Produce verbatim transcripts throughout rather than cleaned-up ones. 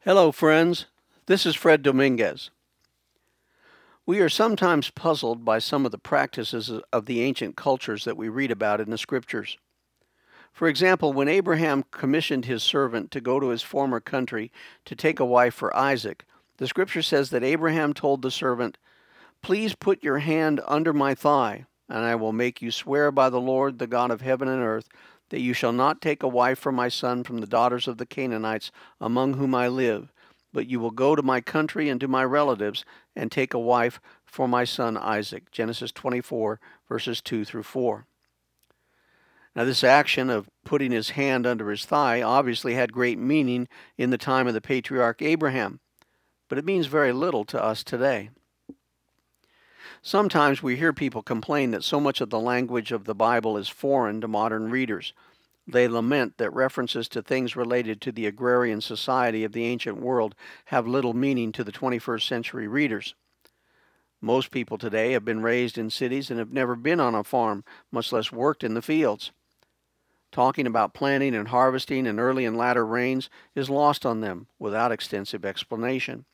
Hello, friends. This is Fred Dominguez. We are sometimes puzzled by some of the practices of the ancient cultures that we read about in the Scriptures. For example, when Abraham commissioned his servant to go to his former country to take a wife for Isaac, the Scripture says that Abraham told the servant, "Please put your hand under my thigh, and I will make you swear by the Lord, the God of heaven and earth, that you shall not take a wife for my son from the daughters of the Canaanites among whom I live, but you will go to my country and to my relatives and take a wife for my son Isaac." Genesis twenty-four, verses two through four. Now, this action of putting his hand under his thigh obviously had great meaning in the time of the patriarch Abraham, but it means very little to us today. Sometimes we hear people complain that so much of the language of the Bible is foreign to modern readers. They lament that references to things related to the agrarian society of the ancient world have little meaning to the twenty-first century readers. Most people today have been raised in cities and have never been on a farm, much less worked in the fields. Talking about planting and harvesting and early and latter rains is lost on them without extensive explanation.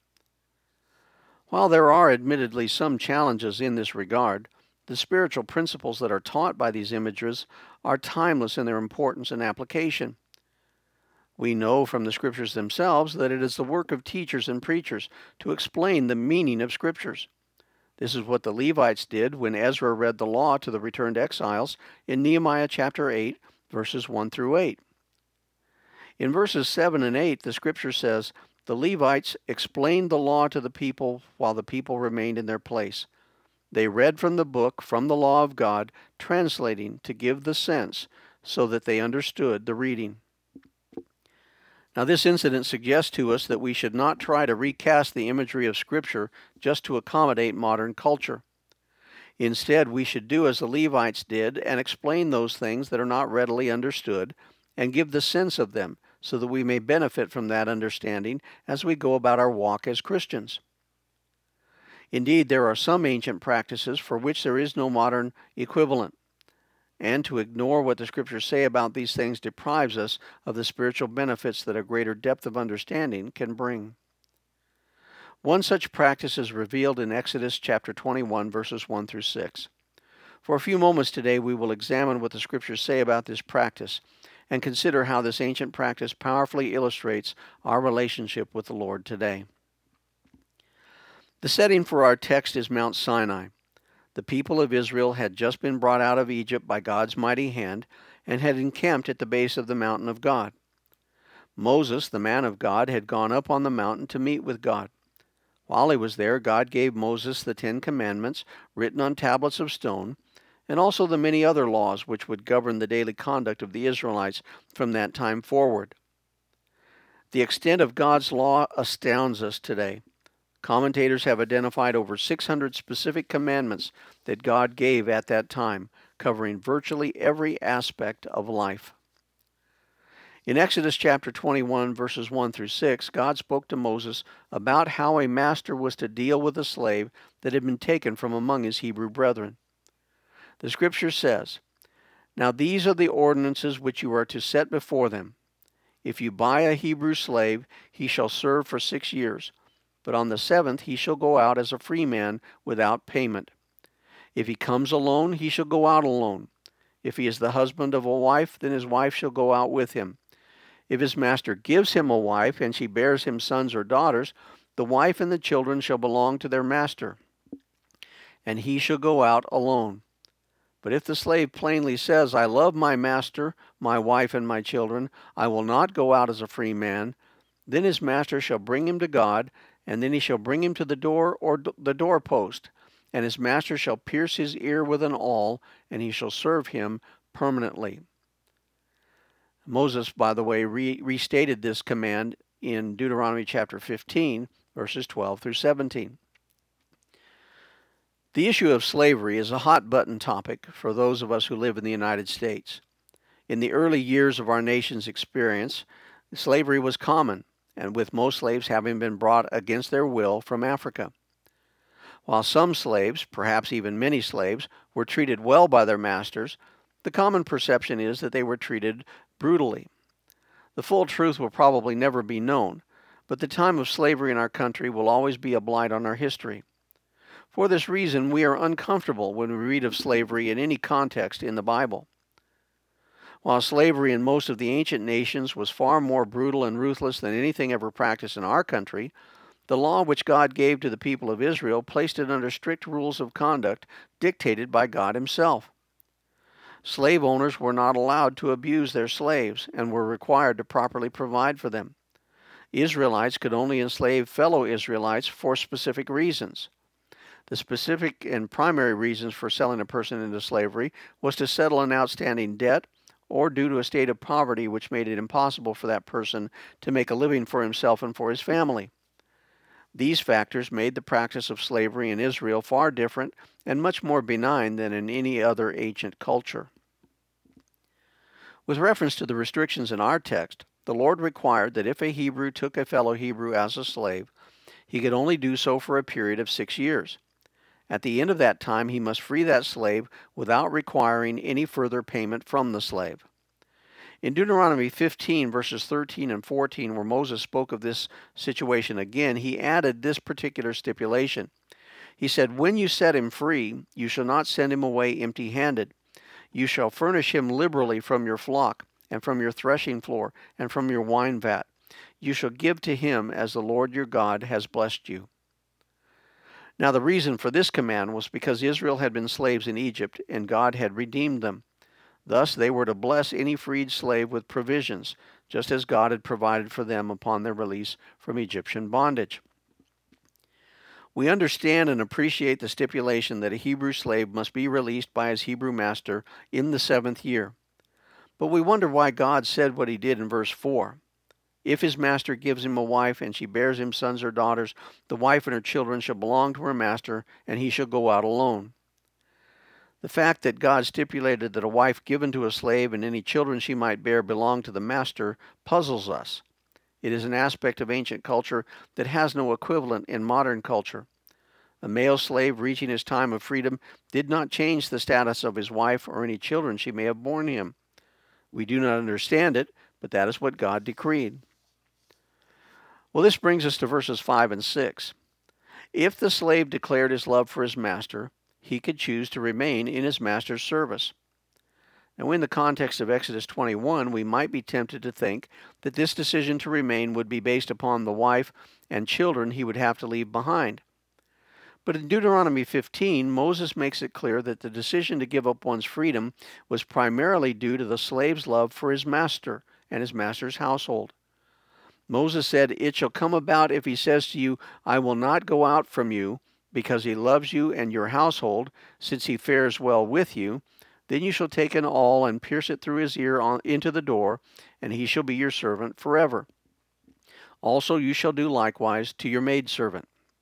While there are admittedly some challenges in this regard, the spiritual principles that are taught by these images are timeless in their importance and application. We know from the Scriptures themselves that it is the work of teachers and preachers to explain the meaning of Scriptures. This is what the Levites did when Ezra read the law to the returned exiles in Nehemiah chapter eight, verses one through eight. In verses seven and eight, the Scripture says, "The Levites explained the law to the people while the people remained in their place. They read from the book, from the law of God, translating to give the sense so that they understood the reading." Now, this incident suggests to us that we should not try to recast the imagery of Scripture just to accommodate modern culture. Instead, we should do as the Levites did and explain those things that are not readily understood and give the sense of them so that we may benefit from that understanding as we go about our walk as Christians. Indeed, there are some ancient practices for which there is no modern equivalent, and to ignore what the Scriptures say about these things deprives us of the spiritual benefits that a greater depth of understanding can bring. One such practice is revealed in Exodus chapter twenty-one, verses one through six. For a few moments today, we will examine what the Scriptures say about this practice and consider how this ancient practice powerfully illustrates our relationship with the Lord today. The setting for our text is Mount Sinai. The people of Israel had just been brought out of Egypt by God's mighty hand and had encamped at the base of the mountain of God. Moses, the man of God, had gone up on the mountain to meet with God. While he was there, God gave Moses the Ten Commandments written on tablets of stone, and also the many other laws which would govern the daily conduct of the Israelites from that time forward. The extent of God's law astounds us today. Commentators have identified over six hundred specific commandments that God gave at that time, covering virtually every aspect of life. In Exodus chapter twenty-one, verses one through six, God spoke to Moses about how a master was to deal with a slave that had been taken from among his Hebrew brethren. The Scripture says, "Now these are the ordinances which you are to set before them. If you buy a Hebrew slave, he shall serve for six years, but on the seventh he shall go out as a free man without payment. If he comes alone, he shall go out alone. If he is the husband of a wife, then his wife shall go out with him. If his master gives him a wife, and she bears him sons or daughters, the wife and the children shall belong to their master, and he shall go out alone. But if the slave plainly says, 'I love my master, my wife, and my children, I will not go out as a free man,' then his master shall bring him to God, and then he shall bring him to the door or the doorpost, and his master shall pierce his ear with an awl, and he shall serve him permanently." Moses, by the way, re- restated this command in Deuteronomy chapter fifteen, verses twelve through seventeen. The issue of slavery is a hot-button topic for those of us who live in the United States. In the early years of our nation's experience, slavery was common, and with most slaves having been brought against their will from Africa. While some slaves, perhaps even many slaves, were treated well by their masters, the common perception is that they were treated brutally. The full truth will probably never be known, But the time of slavery in our country will always be a blight on our history. For this reason, we are uncomfortable when we read of slavery in any context in the Bible. While slavery in most of the ancient nations was far more brutal and ruthless than anything ever practiced in our country, the law which God gave to the people of Israel placed it under strict rules of conduct dictated by God Himself. Slave owners were not allowed to abuse their slaves and were required to properly provide for them. Israelites could only enslave fellow Israelites for specific reasons. The specific and primary reasons for selling a person into slavery was to settle an outstanding debt or due to a state of poverty which made it impossible for that person to make a living for himself and for his family. These factors made the practice of slavery in Israel far different and much more benign than in any other ancient culture. With reference to the restrictions in our text, the Lord required that if a Hebrew took a fellow Hebrew as a slave, he could only do so for a period of six years. At the end of that time, he must free that slave without requiring any further payment from the slave. In Deuteronomy fifteen, verses thirteen and fourteen, where Moses spoke of this situation again, he added this particular stipulation. He said, "When you set him free, you shall not send him away empty-handed. You shall furnish him liberally from your flock, and from your threshing floor, and from your wine vat. You shall give to him as the Lord your God has blessed you." Now the reason for this command was because Israel had been slaves in Egypt, and God had redeemed them. Thus they were to bless any freed slave with provisions, just as God had provided for them upon their release from Egyptian bondage. We understand and appreciate the stipulation that a Hebrew slave must be released by his Hebrew master in the seventh year. But we wonder why God said what He did in verse four. If his master gives him a wife, and she bears him sons or daughters, the wife and her children shall belong to her master, and he shall go out alone. The fact that God stipulated that a wife given to a slave and any children she might bear belong to the master puzzles us. It is an aspect of ancient culture that has no equivalent in modern culture. A male slave reaching his time of freedom did not change the status of his wife or any children she may have borne him. We do not understand it, but that is what God decreed. Well, this brings us to verses five and six. If the slave declared his love for his master, he could choose to remain in his master's service. Now, in the context of Exodus twenty-one, we might be tempted to think that this decision to remain would be based upon the wife and children he would have to leave behind. But in Deuteronomy fifteen, Moses makes it clear that the decision to give up one's freedom was primarily due to the slave's love for his master and his master's household. Moses said, "It shall come about if he says to you, 'I will not go out from you,' because he loves you and your household, since he fares well with you, then you shall take an awl and pierce it through his ear on, into the door, and he shall be your servant forever. Also you shall do likewise to your maidservant."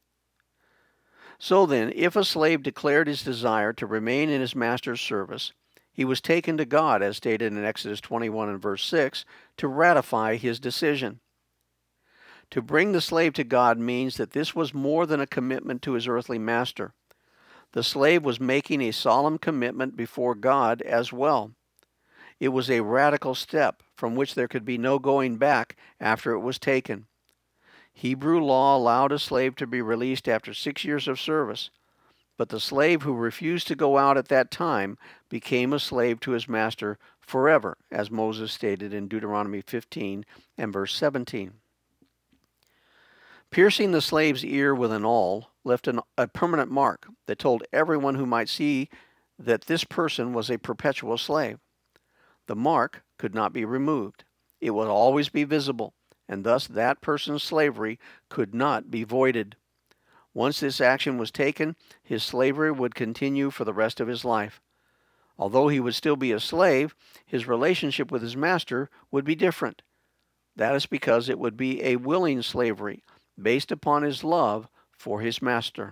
So then, if a slave declared his desire to remain in his master's service, he was taken to God, as stated in Exodus twenty-one and verse six, to ratify his decision. To bring the slave to God means that this was more than a commitment to his earthly master. The slave was making a solemn commitment before God as well. It was a radical step from which there could be no going back after it was taken. Hebrew law allowed a slave to be released after six years of service, but the slave who refused to go out at that time became a slave to his master forever, as Moses stated in Deuteronomy fifteen and verse seventeen. Piercing the slave's ear with an awl left an, a permanent mark that told everyone who might see that this person was a perpetual slave. The mark could not be removed. It would always be visible, and thus that person's slavery could not be voided. Once this action was taken, his slavery would continue for the rest of his life. Although he would still be a slave, his relationship with his master would be different. That is because it would be a willing slavery, based upon his love for his master.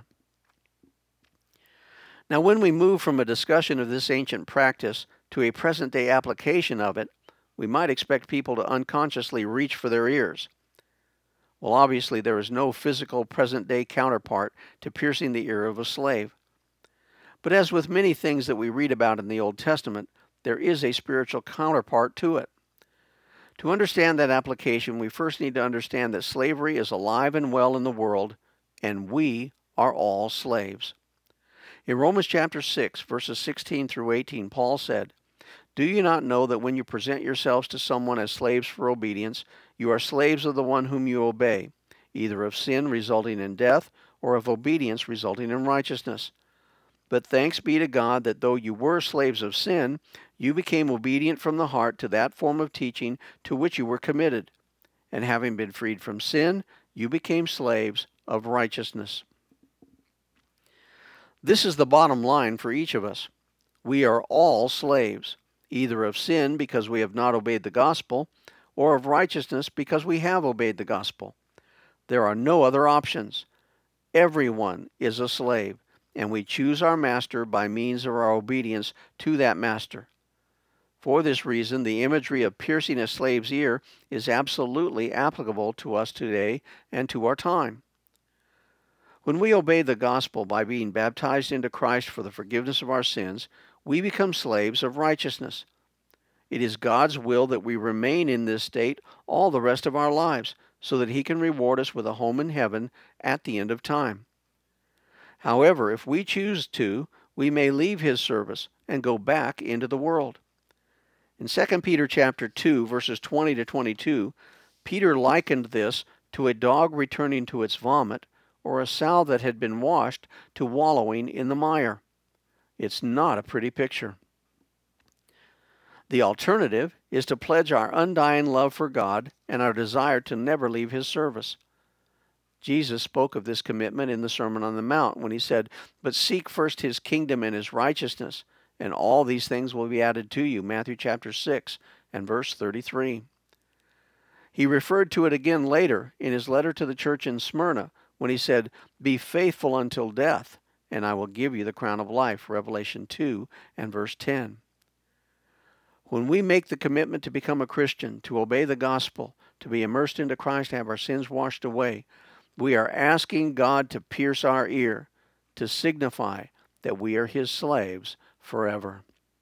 Now, when we move from a discussion of this ancient practice to a present-day application of it, we might expect people to unconsciously reach for their ears. Well, obviously, there is no physical present-day counterpart to piercing the ear of a slave. But as with many things that we read about in the Old Testament, there is a spiritual counterpart to it. To understand that application, we first need to understand that slavery is alive and well in the world, and we are all slaves. In Romans chapter six, verses sixteen through eighteen, Paul said, "Do you not know that when you present yourselves to someone as slaves for obedience, you are slaves of the one whom you obey, either of sin resulting in death, or of obedience resulting in righteousness? But thanks be to God that though you were slaves of sin, you became obedient from the heart to that form of teaching to which you were committed. And having been freed from sin, you became slaves of righteousness." This is the bottom line for each of us. We are all slaves, either of sin because we have not obeyed the gospel, or of righteousness because we have obeyed the gospel. There are no other options. Everyone is a slave, and we choose our master by means of our obedience to that master. For this reason, the imagery of piercing a slave's ear is absolutely applicable to us today and to our time. When we obey the gospel by being baptized into Christ for the forgiveness of our sins, we become slaves of righteousness. It is God's will that we remain in this state all the rest of our lives, so that He can reward us with a home in heaven at the end of time. However, if we choose to, we may leave His service and go back into the world. In Second Peter chapter two, verses twenty to twenty-two, Peter likened this to a dog returning to its vomit, or a sow that had been washed to wallowing in the mire. It's not a pretty picture. The alternative is to pledge our undying love for God and our desire to never leave His service. Jesus spoke of this commitment in the Sermon on the Mount when He said, "But seek first His kingdom and His righteousness, and all these things will be added to you," Matthew chapter six and verse thirty-three. He referred to it again later in His letter to the church in Smyrna when He said, "Be faithful until death, and I will give you the crown of life," Revelation two and verse ten. When we make the commitment to become a Christian, to obey the gospel, to be immersed into Christ, to have our sins washed away, we are asking God to pierce our ear, to signify that we are His slaves forever.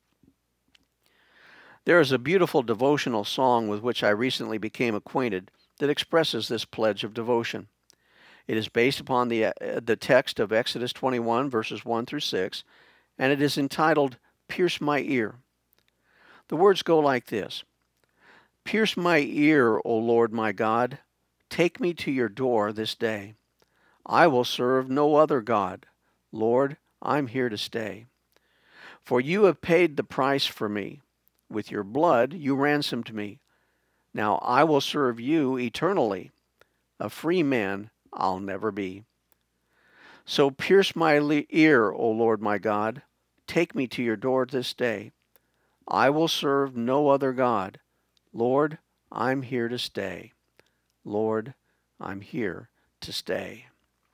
There is a beautiful devotional song with which I recently became acquainted that expresses this pledge of devotion. It is based upon the, uh, the text of Exodus twenty-one, verses one through six, and it is entitled, "Pierce My Ear." The words go like this: "Pierce my ear, O Lord my God. Take me to your door this day. I will serve no other God. Lord, I'm here to stay. For you have paid the price for me. With your blood you ransomed me. Now I will serve you eternally. A free man I'll never be. So pierce my le- ear, O Lord my God. Take me to your door this day. I will serve no other God. Lord, I'm here to stay. Lord, I'm here to stay."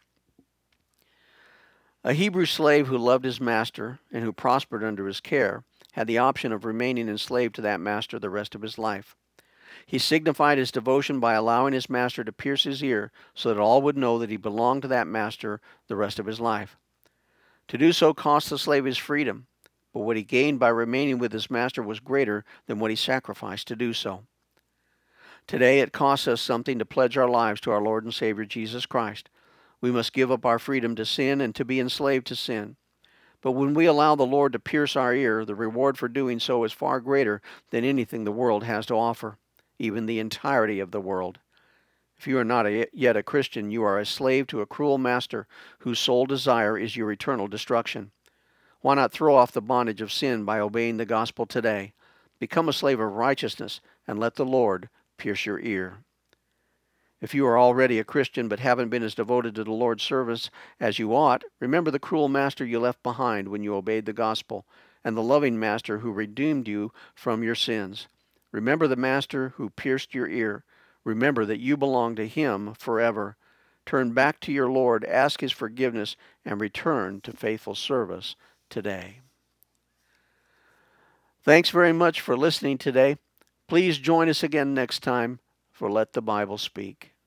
A Hebrew slave who loved his master and who prospered under his care had the option of remaining enslaved to that master the rest of his life. He signified his devotion by allowing his master to pierce his ear so that all would know that he belonged to that master the rest of his life. To do so cost the slave his freedom, but what he gained by remaining with his master was greater than what he sacrificed to do so. Today it costs us something to pledge our lives to our Lord and Savior Jesus Christ. We must give up our freedom to sin and to be enslaved to sin. But when we allow the Lord to pierce our ear, the reward for doing so is far greater than anything the world has to offer, even the entirety of the world. If you are not a, yet a Christian, you are a slave to a cruel master whose sole desire is your eternal destruction. Why not throw off the bondage of sin by obeying the gospel today? Become a slave of righteousness and let the Lord pierce your ear. If you are already a Christian but haven't been as devoted to the Lord's service as you ought, remember the cruel master you left behind when you obeyed the gospel, and the loving master who redeemed you from your sins. Remember the master who pierced your ear. Remember that you belong to Him forever. Turn back to your Lord, ask His forgiveness, and return to faithful service today. Thanks very much for listening today. Please join us again next time for Let the Bible Speak.